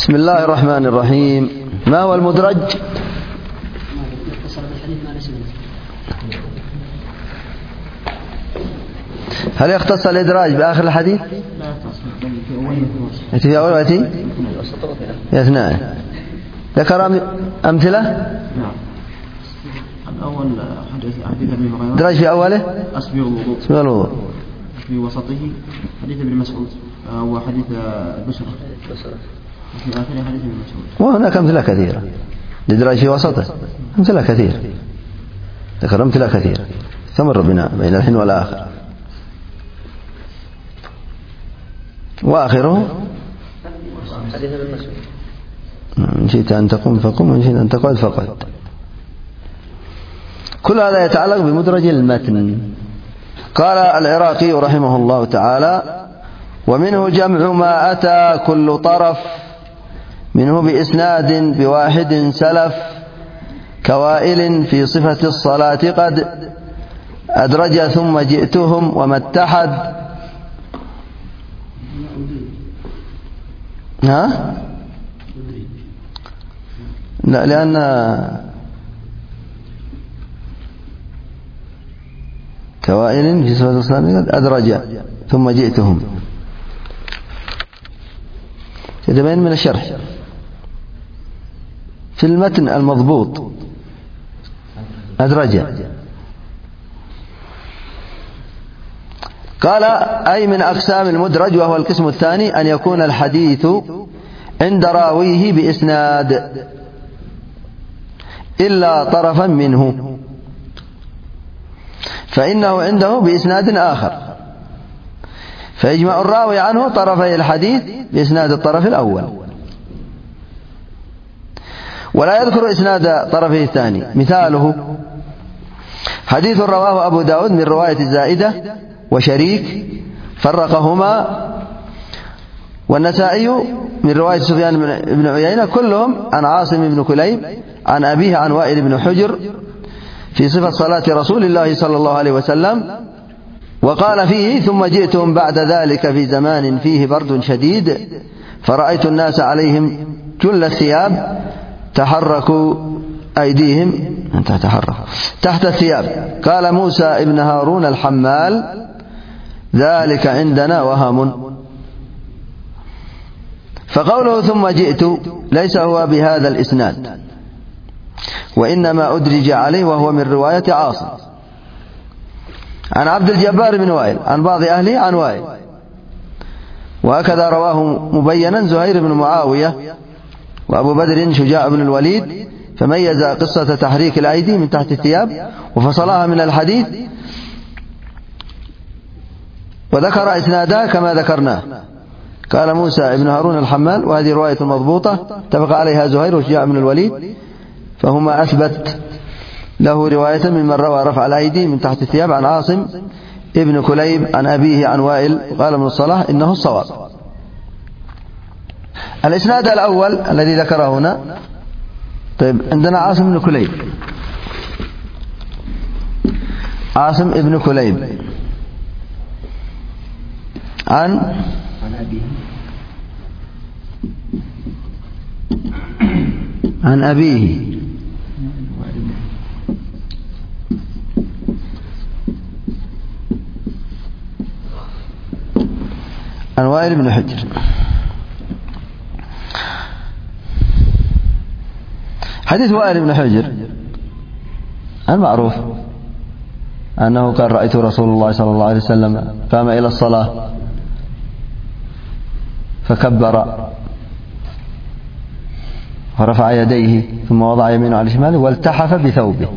بسم الله الرحمن الرحيم. ما هو المدرج؟ هل يختص الإدراج بآخر الحديث؟ يأتي في أول ويأتي في أثناء. ذكر أمثلة؟ نعم. الأول حديث ابن هريرة إدراج في أوله أسبغ الوضوء، في وسطه حديث ابن مسعود وحديث بشرة، في آخره حديث ابن مسعود. وهناك أمثلة كثيرة الإدراج في وسطه، أمثلة كثيرة، ذكر أمثلة كثيرة تمر بنا بين الحين والآخر. وآخره حديث ابن مسعود. إن شئت أن تقوم فقم وإن شئت أن تقعد فقعد. كل هذا يتعلق بمدرج المتن. قال العراقي رحمه الله تعالى: ومنه جمع ما أتى كل طرف منه بإسناد بواحد سلف، كوائل في صفة الصلاة قد أدرج ثم جئتهم وما اتحد. ها؟ لا، لأن كوائل في صفة الصلاة قد أدرج ثم جئتهم، يتبين من الشرح في المتن المضبوط أدرج. قال: أي من أقسام المدرج، وهو القسم الثاني، أن يكون الحديث عند راويه بإسناد إلا طرفا منه، فإنه عنده بإسناد آخر، فيجمع الراوي عنه طرفي الحديث بإسناد الطرف الأول، ولا يذكر إسناد طرفه الثاني. مثاله: حديث رواه أبو داود من رواية الزائدة وشريك فرقهما، والنسائي من رواية سفيان بن عيينة، كلهم عن عاصم بن كليب عن أبيه عن وائل بن حجر في صفة صلاة رسول الله صلى الله عليه وسلم، وقال فيه: ثم جئتهم بعد ذلك في زمان فيه برد شديد، فرأيت الناس عليهم جل الثياب تحركوا أيديهم تحت الثياب. قال موسى ابن هارون الحمال: ذلك عندنا وهم. فقوله ثم جئت ليس هو بهذا الإسناد، وإنما أدرج عليه، وهو من رواية عاصم عن عبد الجبار بن وائل عن بعض أهله عن وائل، وهكذا رواه مبينا زهير بن معاوية وأبو بدر شجاع بن الوليد، فميز قصة تحريك الأيدي من تحت الثياب وفصلها من الحديث، وذكر إسنادها كما ذكرناه. قال موسى ابن هارون الحمال، وهذه رواية مضبوطة اتفق عليها زهير وشجاع بن الوليد، فهما أثبت له رواية ممن روى رفع الأيدي من تحت الثياب عن عاصم ابن كليب عن أبيه عن وائل. قال ابن الصلاح: إنه الصواب. الإسناد الأول الذي ذكره هنا، طيب، عندنا عاصم بن كليب، عاصم ابن كليب عن أبيه عن وائل بن حجر. حديث وائل بن حجر المعروف أنه قال: رأيت رسول الله صلى الله عليه وسلم قام إلى الصلاة فكبر ورفع يديه ثم وضع يمينه على شماله والتحف بثوبه،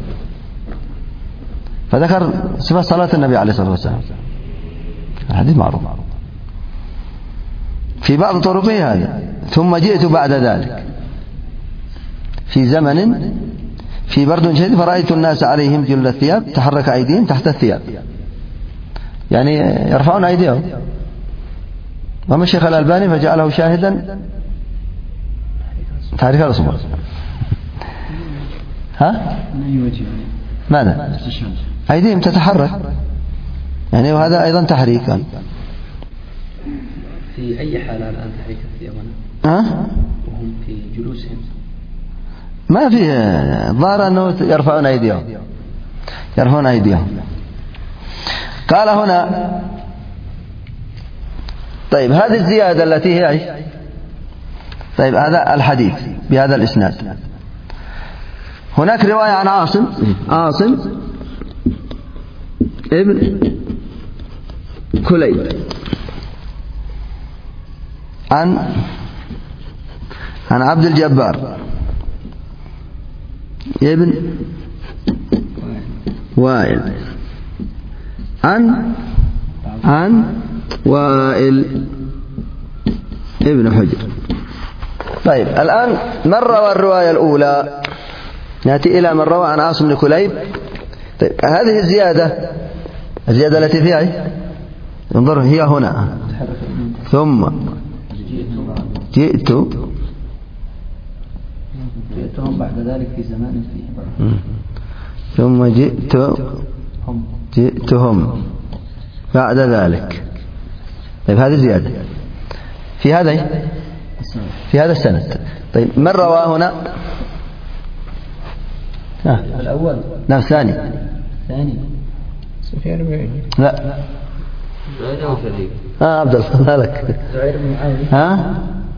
فذكر صفة صلاة النبي عليه الصلاة والسلام. الحديث معروف في بعض طرقه هذا: ثم جئت بعد ذلك في زمن في برد شديد، فرأيت الناس عليهم جل الثياب تحرك أيديهم تحت الثياب، يعني يرفعون أيديهم. وما الشيخ الألباني فجعله شاهدا تحريك الأصبع. ها؟ ماذا؟ أيديهم تتحرك، يعني وهذا أيضا تحريكا. في أي حالة الآن تحريك الثياب؟ ها؟ وهم في جلوسهم ما فيه ظاهر أنه يرفعون أيديهم. قال هنا طيب هذه الزيادة التي هي طيب هذا الحديث بهذا الإسناد. هناك رواية عن عاصم ابن كليب عن عبد الجبار ابن وائل عن وائل ابن حجر. طيب الآن من روى الرواية الأولى؟ نأتي إلى من روى عن عاصم بن كليب. طيب هذه الزيادة التي فيها انظروا هي هنا ثم جئتهم بعد ذلك في زمان فيه ثم جئتهم بعد ذلك. طيب هذه زيادة في هذا السند. طيب من روى هنا؟ الأول نعم ثاني سفيان بن عيينة. لا عبد الله لك زهير بن معاوية.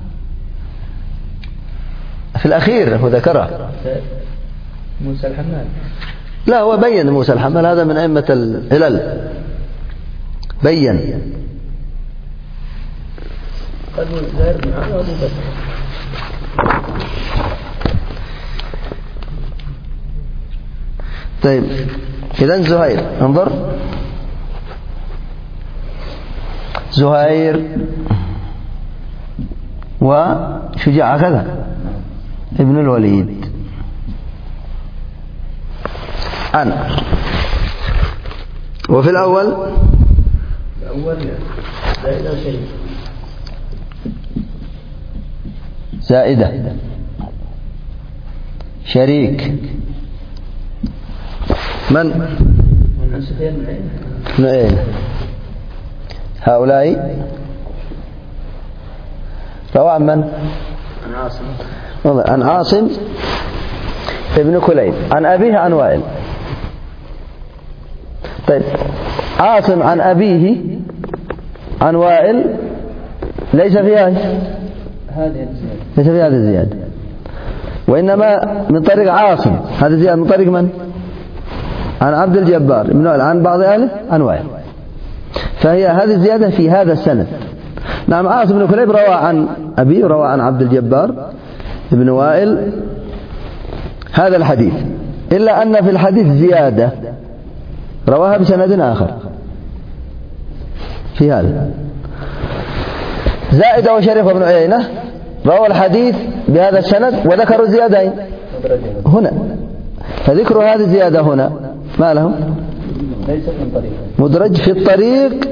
في الأخير هو ذكره موسى الحمال. لا هو بين موسى الحمال هذا من أئمة العلل بين قد زهير بن معاوية وأبو بكر. طيب إذن زهير انظر زهير وشجاع كذا ابن الوليد عن. وفي الأول زائدة شريك من هؤلاء روى عن من؟ عن عاصم ابن كليب عن أبيه عن وائل. طيب عاصم عن أبيه عن وائل ليس فيها هذه الزيادة وإنما من طريق عاصم هذه زيادة من طريق من؟ عن عبد الجبار ابن وائل عن بعض أهله عن وائل. فهي هذه الزيادة في هذا السند. نعم عاصم بن كليب روى عن أبي روى عن عبد الجبار ابن وائل هذا الحديث، إلا أن في الحديث زيادة رواها بسند آخر في هذا. زائدة وشريف بن عيينة روى الحديث بهذا السند وذكروا زيادين هنا، فذكر هذه الزيادة هنا ما لهم؟ مدرج في الطريق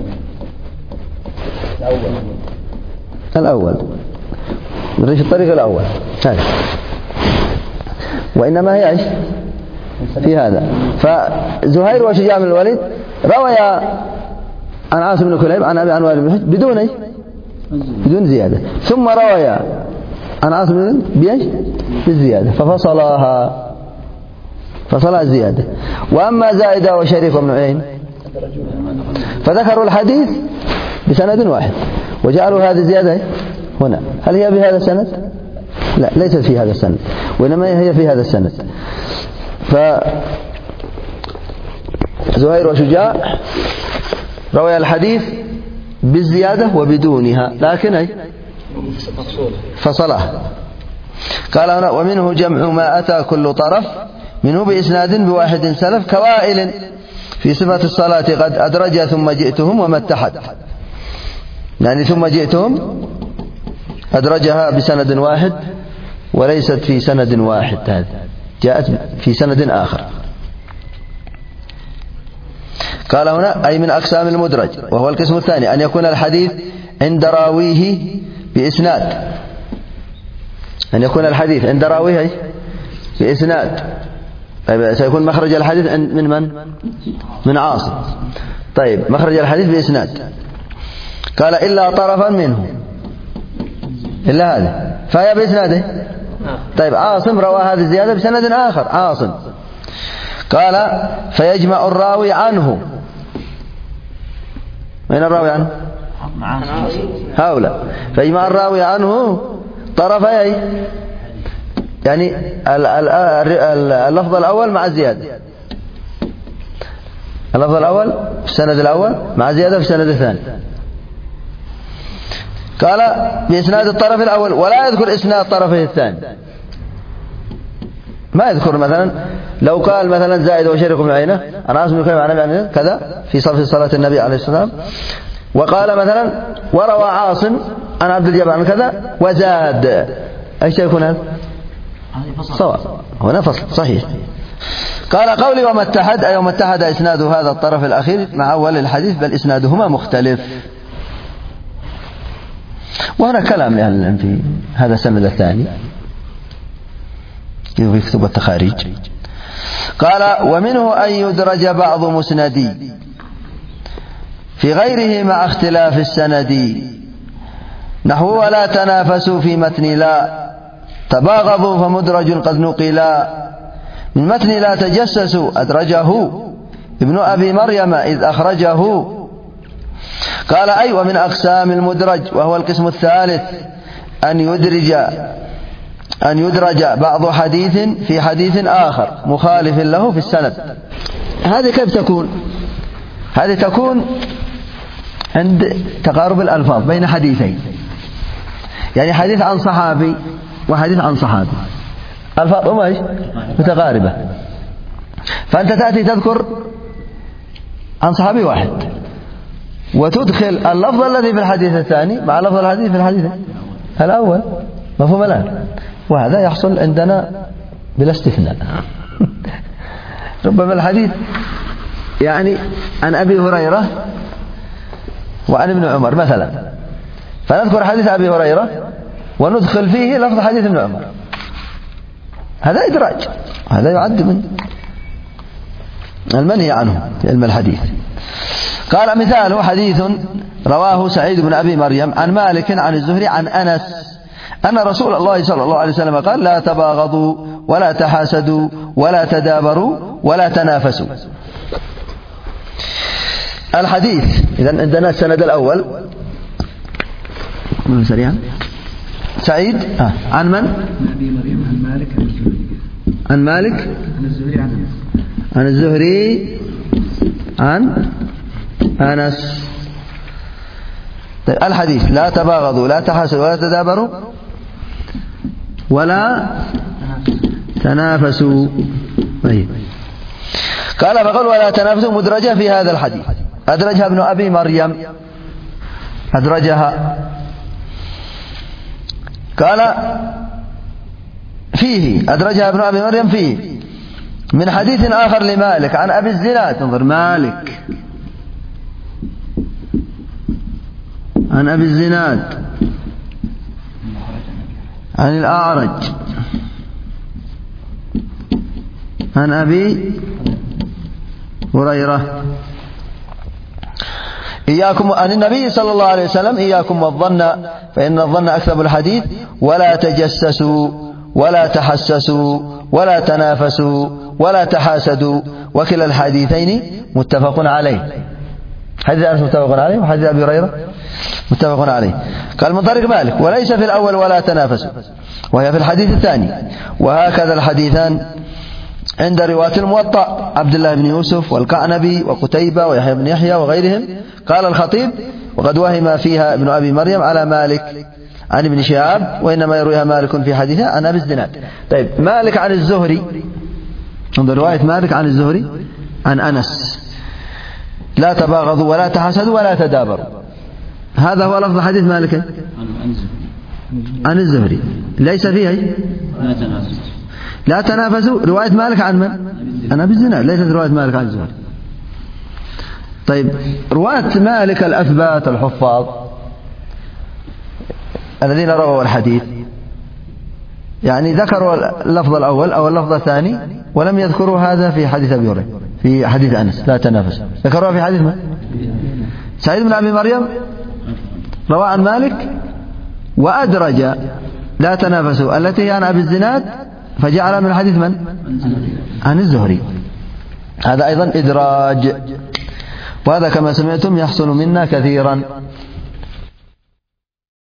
الأول مدرج في الطريق الأول هذا. وإنما هي إيش في هذا. فزهير وشجاع بن الوليد روى عن عاصم بن كليب عن أبي عن وائل بن حجر بدون زيادة، ثم روى عن عاصم بن بيش بالزيادة فصلها الزيادة. وأما زائدة وشريف بن عيينة فذكروا الحديث بسند واحد وجعلوا هذه الزيادة هنا. هل هي بهذا السند؟ لا ليست في هذا السند، وإنما هي في هذا السند. فزهير وشجاع روي الحديث بالزيادة وبدونها لكن فصلها. قال هنا ومنه جمع ما أتى كل طرف منه بإسناد بواحد سلف كوائل في صفة الصلاة قد أدرج ثم جئتهم وما اتحد، يعني ثم جئتهم أدرجها بسند واحد وليست في سند واحد، هذه جاءت في سند آخر. قال هنا أي من أقسام المدرج، وهو القسم الثاني أن يكون الحديث عند راويه بإسناد، أن يكون الحديث عند راويه بإسناد. طيب سيكون مخرج الحديث من من عاصم. طيب مخرج الحديث بإسناد. قال إلا طرفا منه، إلا هذا فهي بإسناده. طيب عاصم روى هذه الزيادة بسند آخر عاصم. قال فيجمع الراوي عنه. من الراوي عنه؟ هؤلاء. فيجمع الراوي عنه طرفي يعني اللفظ الأول مع الزيادة. اللفظ الأول في السند الأول مع زيادة في السند الثاني. قال بإسناد الطرف الأول ولا يذكر إسناد طرفه الثاني. ما يذكر مثلا لو قال مثلا زائد وشريك بن عيينة أنا عاصم بن كليب عن أبي كذا في صف صلاة النبي عليه الصلاة والسلام، وقال مثلا وروى عاصم عن عبد الجبار عن كذا وزاد، أي شيء يكون هذا؟ صواب. هنا فصل صحيح. قال قولي وما اتحد أي وما اتحد إسناد هذا الطرف الأخير مع أول الحديث بل إسنادهما مختلف. وهنا كلام يعني في هذا السند الثاني يكتب التخاريج. قال ومنه أن يدرج بعض مسندي في غيره مع اختلاف السند نحو ولا تنافسوا في متن لا تباغضوا فمدرج قد نقلا من متن لا تجسسوا أدرجه ابن أبي مريم إذ أخرجه. قال أي ومن أقسام المدرج وهو القسم الثالث أن يدرج بعض حديث في حديث آخر مخالف له في السند. هذه كيف تكون؟ هذه تكون عند تقارب الألفاظ بين حديثين، يعني حديث عن صحابي وحديث عن صحابي ألفاظهم متقاربة، فأنت تأتي تذكر عن صحابي واحد وتدخل اللفظ الذي في الحديث الثاني مع لفظ الحديث في الحديث الأول. مفهوم الآن؟ وهذا يحصل عندنا بلا استثناء. ربما الحديث يعني عن أبي هريرة وعن ابن عمر مثلا، فنذكر حديث أبي هريرة وندخل فيه لفظ حديث ابن عمر، هذا إدراج، هذا يعد من المنهي عنه في علم الحديث. قال مثاله حديث رواه سعيد بن أبي مريم عن مالك عن الزهري عن أنس أن رسول الله صلى الله عليه وسلم قال لا تباغضوا ولا تحاسدوا ولا تدابروا ولا تنافسوا. الحديث إذن عندنا السند الأول سريعا سعيد عن من؟ أبي مريم عن مالك عن الزهري عن مالك عن الزهري عن أنس عن الزهري عن أنس. طيب الحديث لا تباغضوا لا تحاسدوا ولا تدابروا ولا تنافسوا. طيب قال فقال ولا تنافسوا مدرجة في هذا الحديث أدرجها ابن أبي مريم أدرجها. قال فيه أدرجها ابن أبي مريم فيه من حديث آخر لمالك عن أبي الزناد. انظر مالك عن أبي الزناد عن الأعرج عن أبي هريرة إياكم عن النبي صلى الله عليه وسلم إياكم والظن فإن الظن أكذب الحديث ولا تجسسوا ولا تحسسوا ولا تنافسوا ولا تحاسدوا وكلا الحديثين متفق عليه. حديث أنس متفق عليه وحديث أبي هريرة متفق عليه. قال من طريق مالك وليس في الأول ولا تنافسوا وهي في الحديث الثاني. وهكذا الحديثان عند رواة الموطأ عبد الله بن يوسف والقعنبي وقتيبة ويحيى بن يحيى وغيرهم. قال الخطيب وقد وهم فيها ابن أبي مريم على مالك عن ابن شهاب وإنما يرويها مالك في حديثه عن أبي الزناد. طيب مالك عن الزهري عند رواية مالك عن الزهري عن أنس لا تباغضوا ولا تحسدوا ولا تدابروا. هذا هو لفظ حديث مالك عن الزهري ليس فيه لا تنافسوا. رواية مالك عن من؟ عن أبي الزناد ليست رواية مالك عن الزهري. طيب رواة مالك الأثبات الحفاظ الذين رووا الحديث يعني ذكروا اللفظ الأول أو اللفظ الثاني ولم يذكروا هذا في حديث أبي هريرة في حديث أنس لا تنافسوا، ذكروها في حديث من؟ سعيد بن أبي مريم روى عن مالك وأدرج لا تنافسوا التي هي عن أبي الزناد فجعل من حديث من؟ عن الزهري. هذا أيضا إدراج، وهذا كما سمعتم يحصل منا كثيرا.